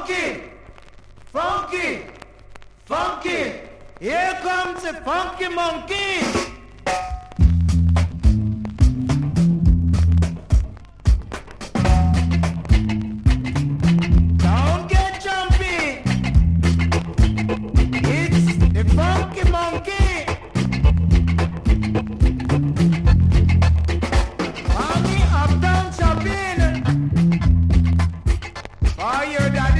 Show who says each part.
Speaker 1: Funky, funky, funky. Here comes the funky monkey. Don't get jumpy. It's the funky monkey. Mommy uptown shopping. Oh, you're that